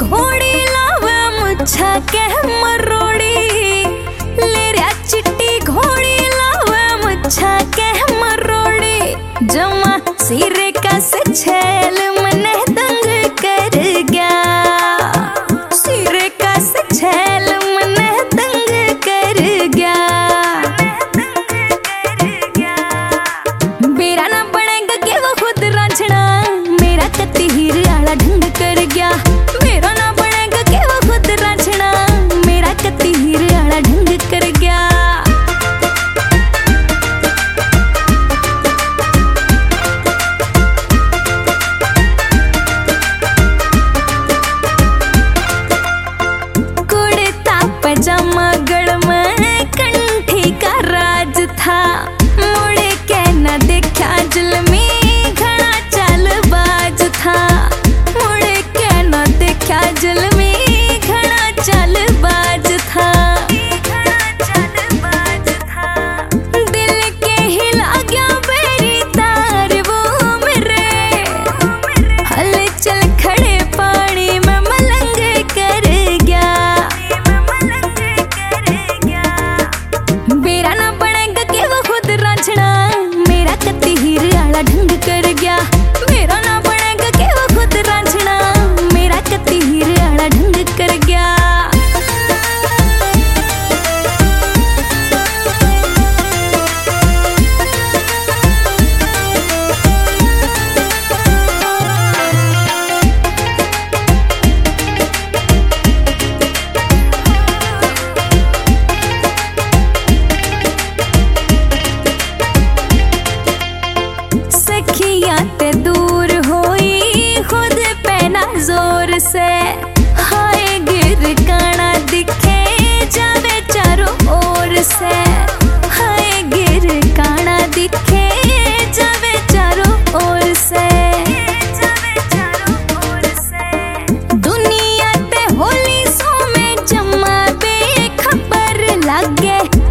घोड़ी लावे मुच्छा के मरोड़ी, ले रहा चिट्टी घोड़ी लावे मुच्छा के मरोड़ी। जमा सिरे का से छेल मने दंग कर गया, सिरे का से छेल मने दंग कर गया। मेरा ना बनेगा कि वो खुद रांझना, मेरा कत्ती हीर आला ढंग कर गया। मेरा ना बनेगा कि वो खुद रांझना, मेरा कत्ती हीर आला ढंग कर गया। पजामा गढ़ में कंठी का राज था, मुड़े के न देखा जुल्मी घड़ा चालबाज था, मुड़े के न देखा जुल्मी घड़ा चालबाज था। दिल के हिला गया बेरी तार वो मेरे, हलचल खड़े पानी में मलंग कर गया। मेरा ना बनेगा कि वो खुद रांझना, मेरा कत्ती हीर आला ढंग कर गया। मेरा ना बनेगा कि वो खुद रांझना, मेरा कत्ती हीर आला ढंग कर गया। सखियां ते दूर होई खुद पैना जोर से, हाय गिर काना दिखे जावे चारों ओर से, हाय गिर काना दिखे जावे चारों ओर से। दुनिया ते होली सो में जमा बेखबर लागे,